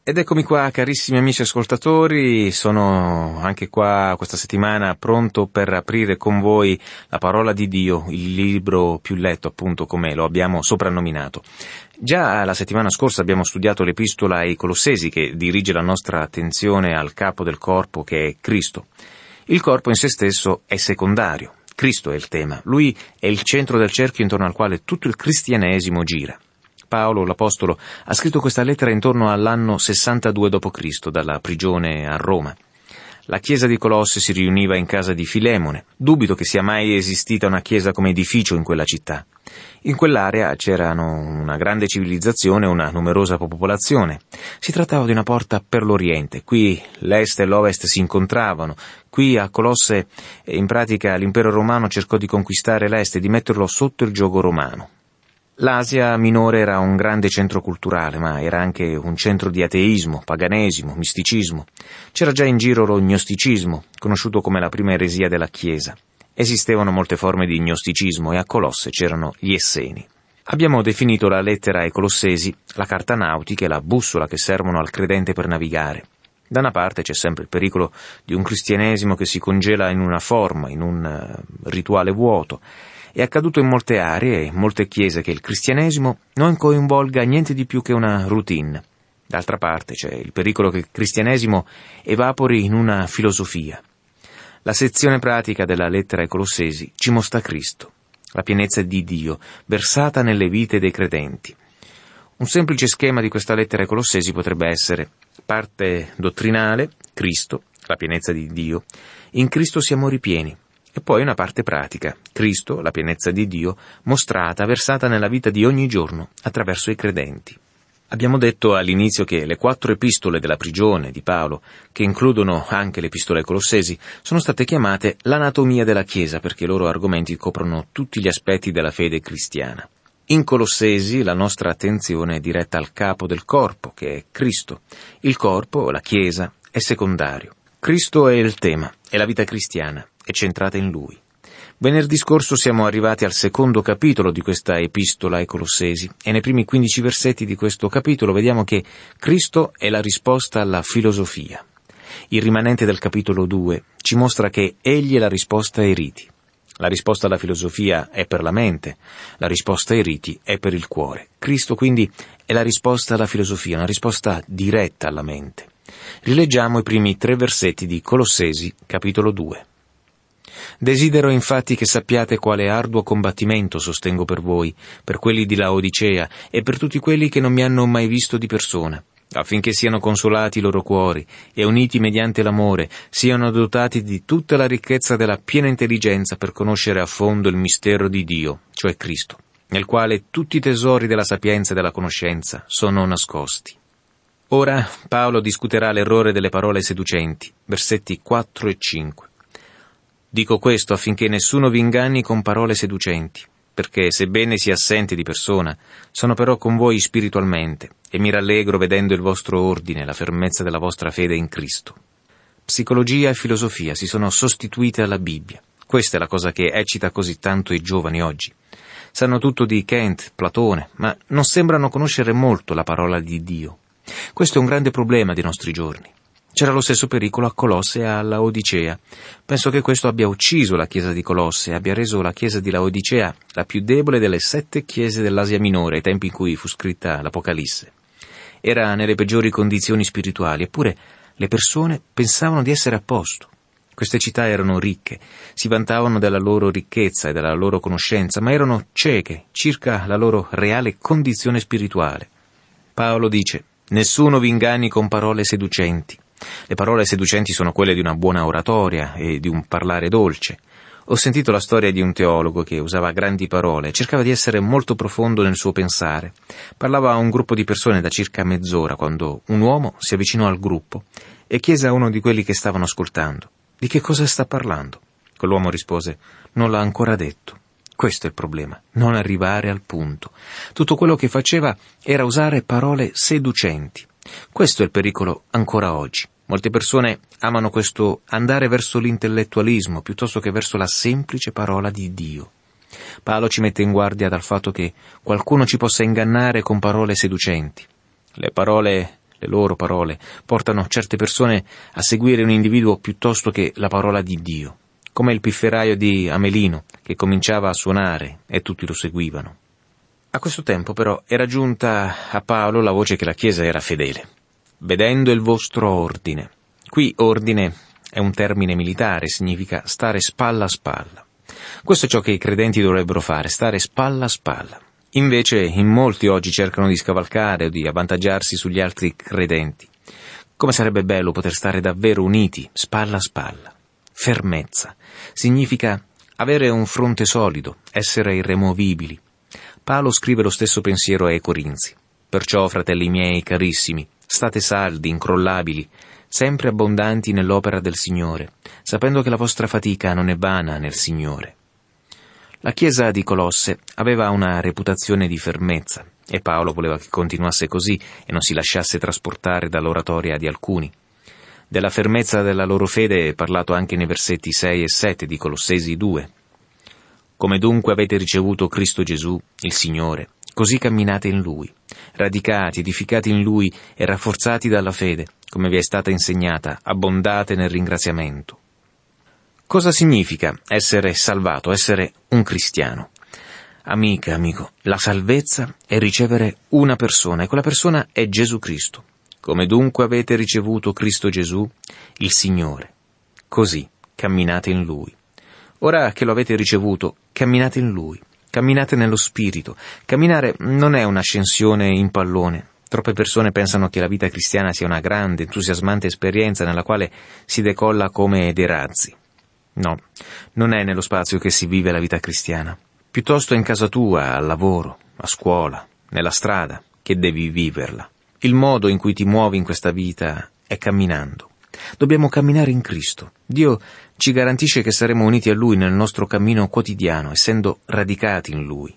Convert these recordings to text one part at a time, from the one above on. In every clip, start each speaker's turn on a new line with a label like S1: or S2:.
S1: Ed eccomi qua, carissimi amici ascoltatori, sono anche qua questa settimana pronto per aprire con voi la parola di Dio, il libro più letto, appunto, come lo abbiamo soprannominato. Già la settimana scorsa abbiamo studiato l'epistola ai Colossesi, che dirige la nostra attenzione al capo del corpo, che è Cristo. Il corpo in se stesso è secondario, Cristo è il tema, lui è il centro del cerchio intorno al quale tutto il cristianesimo gira. Paolo, l'Apostolo, ha scritto questa lettera intorno all'anno 62 d.C., dalla prigione a Roma. La chiesa di Colosse si riuniva in casa di Filemone. Dubito che sia mai esistita una chiesa come edificio in quella città. In quell'area c'erano una grande civilizzazione e una numerosa popolazione. Si trattava di una porta per l'Oriente. Qui l'Est e l'Ovest si incontravano. Qui a Colosse, in pratica, l'impero romano cercò di conquistare l'Est e di metterlo sotto il giogo romano. L'Asia minore era un grande centro culturale, ma era anche un centro di ateismo, paganesimo, misticismo. C'era già in giro lo gnosticismo, conosciuto come la prima eresia della Chiesa. Esistevano molte forme di gnosticismo e a Colosse c'erano gli Esseni. Abbiamo definito la lettera ai Colossesi la carta nautica e la bussola che servono al credente per navigare. Da una parte c'è sempre il pericolo di un cristianesimo che si congela in una forma, in un rituale vuoto. È accaduto in molte aree e in molte chiese che il cristianesimo non coinvolga niente di più che una routine. D'altra parte c'è il pericolo che il cristianesimo evapori in una filosofia. La sezione pratica della lettera ai Colossesi ci mostra Cristo, la pienezza di Dio, versata nelle vite dei credenti. Un semplice schema di questa lettera ai Colossesi potrebbe essere: parte dottrinale, Cristo, la pienezza di Dio, in Cristo siamo ripieni. E poi una parte pratica, Cristo, la pienezza di Dio, mostrata, versata nella vita di ogni giorno attraverso i credenti. Abbiamo detto all'inizio che le 4 epistole della prigione di Paolo, che includono anche l'epistola ai Colossesi, sono state chiamate l'anatomia della Chiesa, perché i loro argomenti coprono tutti gli aspetti della fede cristiana. In Colossesi la nostra attenzione è diretta al capo del corpo, che è Cristo. Il corpo, la Chiesa, è secondario. Cristo è il tema, è la vita cristiana, è centrata in Lui. Venerdì scorso siamo arrivati al secondo capitolo di questa epistola ai Colossesi e nei primi 15 versetti di questo capitolo vediamo che Cristo è la risposta alla filosofia. Il rimanente del capitolo 2 ci mostra che Egli è la risposta ai riti. La risposta alla filosofia è per la mente, la risposta ai riti è per il cuore. Cristo quindi è la risposta alla filosofia, una risposta diretta alla mente. Rileggiamo i primi 3 versetti di Colossesi, capitolo 2. Desidero infatti che sappiate quale arduo combattimento sostengo per voi, per quelli di Laodicea e per tutti quelli che non mi hanno mai visto di persona, affinché siano consolati i loro cuori e uniti mediante l'amore, siano dotati di tutta la ricchezza della piena intelligenza per conoscere a fondo il mistero di Dio, cioè Cristo, nel quale tutti i tesori della sapienza e della conoscenza sono nascosti. Ora Paolo discuterà l'errore delle parole seducenti, versetti 4 e 5. Dico questo affinché nessuno vi inganni con parole seducenti, perché sebbene sia assente di persona, sono però con voi spiritualmente, e mi rallegro vedendo il vostro ordine, la fermezza della vostra fede in Cristo. Psicologia e filosofia si sono sostituite alla Bibbia. Questa è la cosa che eccita così tanto i giovani oggi. Sanno tutto di Kant, Platone, ma non sembrano conoscere molto la parola di Dio. Questo è un grande problema dei nostri giorni. C'era lo stesso pericolo a Colosse e a Laodicea. Penso che questo abbia ucciso la chiesa di Colosse e abbia reso la chiesa di Laodicea la più debole delle 7 chiese dell'Asia Minore, ai tempi in cui fu scritta l'Apocalisse. Era nelle peggiori condizioni spirituali, eppure le persone pensavano di essere a posto. Queste città erano ricche, si vantavano della loro ricchezza e della loro conoscenza, ma erano cieche circa la loro reale condizione spirituale. Paolo dice: nessuno vi inganni con parole seducenti. Le parole seducenti sono quelle di una buona oratoria e di un parlare dolce. Ho sentito la storia di un teologo che usava grandi parole, cercava di essere molto profondo nel suo pensare. Parlava a un gruppo di persone da circa mezz'ora quando un uomo si avvicinò al gruppo e chiese a uno di quelli che stavano ascoltando: di che cosa sta parlando? Quell'uomo rispose: non l'ha ancora detto. Questo è il problema, non arrivare al punto. Tutto quello che faceva era usare parole seducenti. Questo è il pericolo ancora oggi. Molte persone amano questo andare verso l'intellettualismo piuttosto che verso la semplice parola di Dio. Paolo ci mette in guardia dal fatto che qualcuno ci possa ingannare con parole seducenti. Le parole le loro parole, portano certe persone a seguire un individuo piuttosto che la parola di Dio, come il pifferaio di Amelino, che cominciava a suonare e tutti lo seguivano. A questo tempo però era giunta a Paolo la voce che la Chiesa era fedele. Vedendo il vostro ordine. Qui ordine è un termine militare, significa stare spalla a spalla. Questo è ciò che i credenti dovrebbero fare, stare spalla a spalla. Invece in molti oggi cercano di scavalcare o di avvantaggiarsi sugli altri credenti. Come sarebbe bello poter stare davvero uniti, spalla a spalla. Fermezza. Significa avere un fronte solido, essere irremovibili. Paolo scrive lo stesso pensiero ai Corinzi. Perciò, fratelli miei carissimi, state saldi, incrollabili, sempre abbondanti nell'opera del Signore, sapendo che la vostra fatica non è vana nel Signore. La chiesa di Colosse aveva una reputazione di fermezza e Paolo voleva che continuasse così e non si lasciasse trasportare dall'oratoria di alcuni. Della fermezza della loro fede è parlato anche nei versetti 6 e 7 di Colossesi 2. Come dunque avete ricevuto Cristo Gesù, il Signore, così camminate in Lui, radicati, edificati in Lui e rafforzati dalla fede, come vi è stata insegnata, abbondate nel ringraziamento. Cosa significa essere salvato, essere un cristiano? Amica, amico, la salvezza è ricevere una persona, e quella persona è Gesù Cristo. Come dunque avete ricevuto Cristo Gesù, il Signore, così camminate in Lui. Ora che lo avete ricevuto, camminate in Lui, camminate nello Spirito. Camminare non è un'ascensione in pallone. Troppe persone pensano che la vita cristiana sia una grande, entusiasmante esperienza nella quale si decolla come dei razzi. No, non è nello spazio che si vive la vita cristiana. Piuttosto è in casa tua, al lavoro, a scuola, nella strada, che devi viverla. Il modo in cui ti muovi in questa vita è camminando. Dobbiamo camminare in Cristo. Dio ci garantisce che saremo uniti a Lui nel nostro cammino quotidiano, essendo radicati in Lui.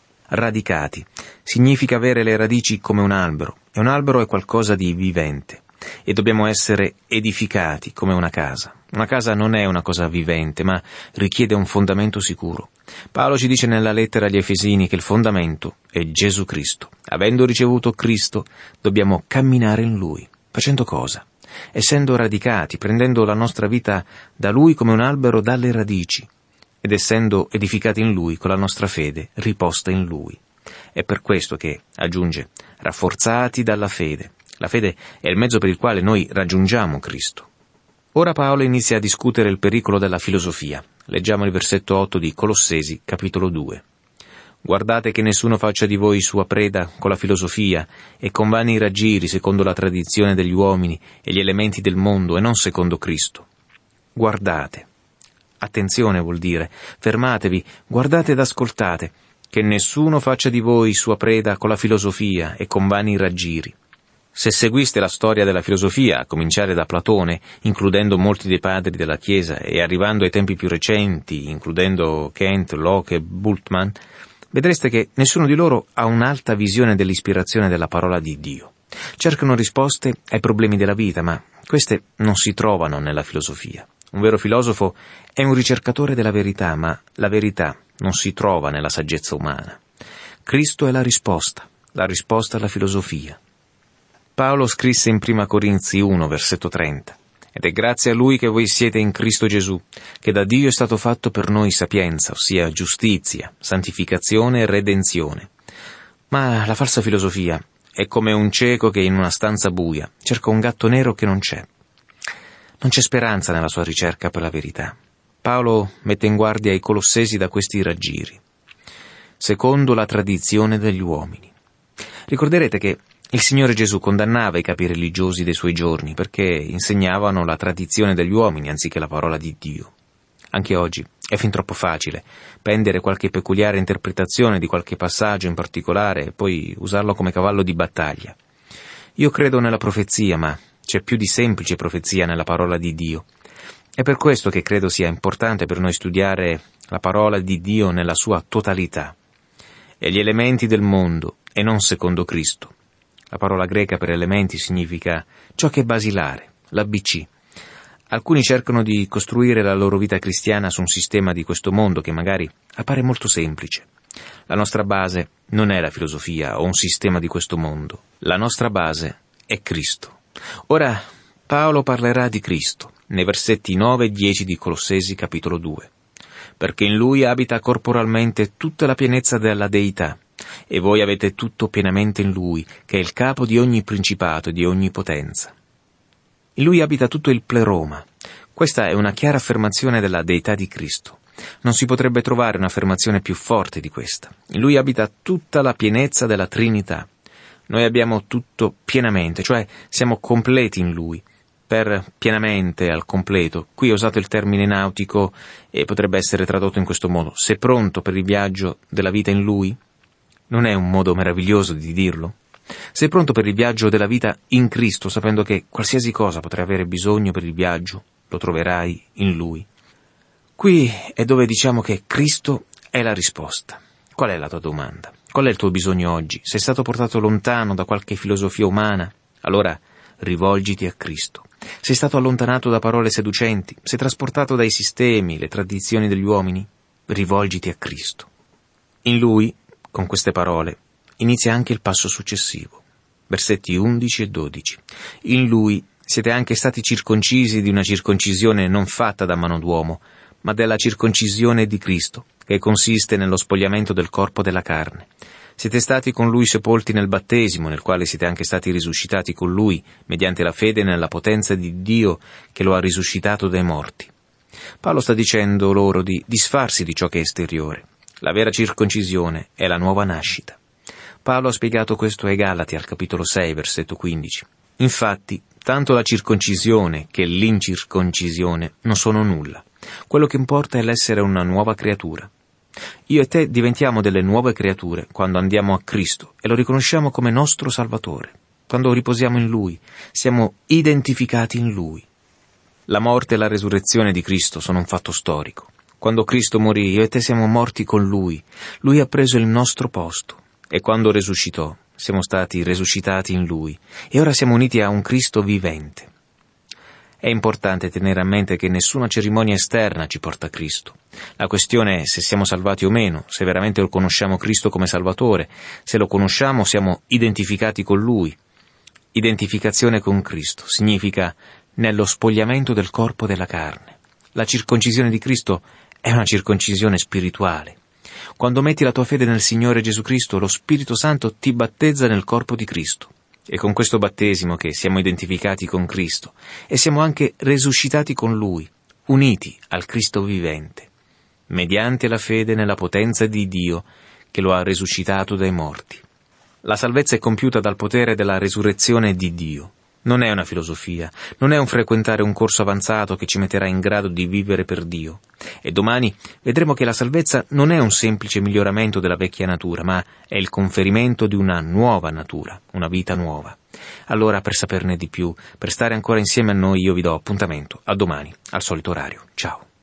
S1: Radicati significa avere le radici come un albero, e un albero è qualcosa di vivente. E dobbiamo essere edificati come una casa. Una casa non è una cosa vivente, ma richiede un fondamento sicuro. Paolo ci dice nella lettera agli Efesini che il fondamento è Gesù Cristo. Avendo ricevuto Cristo, dobbiamo camminare in Lui. Facendo cosa? Essendo radicati, prendendo la nostra vita da Lui come un albero dalle radici, ed essendo edificati in Lui con la nostra fede riposta in Lui. È per questo che, aggiunge, rafforzati dalla fede. La fede è il mezzo per il quale noi raggiungiamo Cristo. Ora Paolo inizia a discutere il pericolo della filosofia. Leggiamo il versetto 8 di Colossesi, capitolo 2. Guardate che nessuno faccia di voi sua preda con la filosofia e con vani raggiri secondo la tradizione degli uomini e gli elementi del mondo e non secondo Cristo. Guardate. Attenzione vuol dire, fermatevi, guardate ed ascoltate, che nessuno faccia di voi sua preda con la filosofia e con vani raggiri. Se seguiste la storia della filosofia, a cominciare da Platone, includendo molti dei padri della Chiesa, e arrivando ai tempi più recenti, includendo Kant, Locke e Bultmann, vedreste che nessuno di loro ha un'alta visione dell'ispirazione della parola di Dio. Cercano risposte ai problemi della vita, ma queste non si trovano nella filosofia. Un vero filosofo è un ricercatore della verità, ma la verità non si trova nella saggezza umana. Cristo è la risposta alla filosofia. Paolo scrisse in 1 Corinzi 1, versetto 30, «Ed è grazie a Lui che voi siete in Cristo Gesù, che da Dio è stato fatto per noi sapienza, ossia giustizia, santificazione e redenzione». Ma la falsa filosofia è come un cieco che in una stanza buia cerca un gatto nero che non c'è. Non c'è speranza nella sua ricerca per la verità. Paolo mette in guardia i Colossesi da questi raggiri. Secondo la tradizione degli uomini. Ricorderete che il Signore Gesù condannava i capi religiosi dei suoi giorni perché insegnavano la tradizione degli uomini anziché la parola di Dio. Anche oggi è fin troppo facile prendere qualche peculiare interpretazione di qualche passaggio in particolare e poi usarlo come cavallo di battaglia. Io credo nella profezia, ma c'è più di semplice profezia nella parola di Dio. È per questo che credo sia importante per noi studiare la parola di Dio nella sua totalità. E gli elementi del mondo e non secondo Cristo. La parola greca per elementi significa ciò che è basilare, l'ABC. Alcuni cercano di costruire la loro vita cristiana su un sistema di questo mondo che magari appare molto semplice. La nostra base non è la filosofia o un sistema di questo mondo. La nostra base è Cristo. Ora Paolo parlerà di Cristo nei versetti 9 e 10 di Colossesi capitolo 2. Perché in Lui abita corporalmente tutta la pienezza della Deità, e voi avete tutto pienamente in Lui, che è il capo di ogni principato e di ogni potenza. In Lui abita tutto il pleroma. Questa è una chiara affermazione della Deità di Cristo. Non si potrebbe trovare un'affermazione più forte di questa. In Lui abita tutta la pienezza della Trinità. Noi abbiamo tutto pienamente, cioè siamo completi in Lui. Per pienamente, al completo, qui ho usato il termine nautico e potrebbe essere tradotto in questo modo: sei pronto per il viaggio della vita in Lui? Non è un modo meraviglioso di dirlo? Sei pronto per il viaggio della vita in Cristo, sapendo che qualsiasi cosa potrai avere bisogno per il viaggio, lo troverai in Lui? Qui è dove diciamo che Cristo è la risposta. Qual è la tua domanda? Qual è il tuo bisogno oggi? Sei stato portato lontano da qualche filosofia umana? Allora rivolgiti a Cristo. Sei stato allontanato da parole seducenti? Sei trasportato dai sistemi, le tradizioni degli uomini? Rivolgiti a Cristo. In Lui, con queste parole, inizia anche il passo successivo. Versetti 11 e 12. In Lui siete anche stati circoncisi di una circoncisione non fatta da mano d'uomo, ma della circoncisione di Cristo, che consiste nello spogliamento del corpo della carne. Siete stati con Lui sepolti nel battesimo, nel quale siete anche stati risuscitati con Lui, mediante la fede nella potenza di Dio che lo ha risuscitato dai morti. Paolo sta dicendo loro di disfarsi di ciò che è esteriore. La vera circoncisione è la nuova nascita. Paolo ha spiegato questo ai Galati al capitolo 6, versetto 15. Infatti, tanto la circoncisione che l'incirconcisione non sono nulla. Quello che importa è l'essere una nuova creatura. Io e te diventiamo delle nuove creature quando andiamo a Cristo e lo riconosciamo come nostro Salvatore. Quando riposiamo in Lui, siamo identificati in Lui. La morte e la resurrezione di Cristo sono un fatto storico. Quando Cristo morì, io e te siamo morti con Lui. Lui ha preso il nostro posto. E quando resuscitò, siamo stati resuscitati in Lui. E ora siamo uniti a un Cristo vivente. È importante tenere a mente che nessuna cerimonia esterna ci porta a Cristo. La questione è se siamo salvati o meno, se veramente lo conosciamo Cristo come Salvatore. Se lo conosciamo, siamo identificati con Lui. Identificazione con Cristo significa nello spogliamento del corpo della carne. La circoncisione di Cristo è una circoncisione spirituale. Quando metti la tua fede nel Signore Gesù Cristo, lo Spirito Santo ti battezza nel corpo di Cristo. È con questo battesimo che siamo identificati con Cristo e siamo anche resuscitati con Lui, uniti al Cristo vivente, mediante la fede nella potenza di Dio che lo ha resuscitato dai morti. La salvezza è compiuta dal potere della resurrezione di Dio. Non è una filosofia, non è un frequentare un corso avanzato che ci metterà in grado di vivere per Dio. E domani vedremo che la salvezza non è un semplice miglioramento della vecchia natura, ma è il conferimento di una nuova natura, una vita nuova. Allora, per saperne di più, per stare ancora insieme a noi, io vi do appuntamento a domani, al solito orario. Ciao.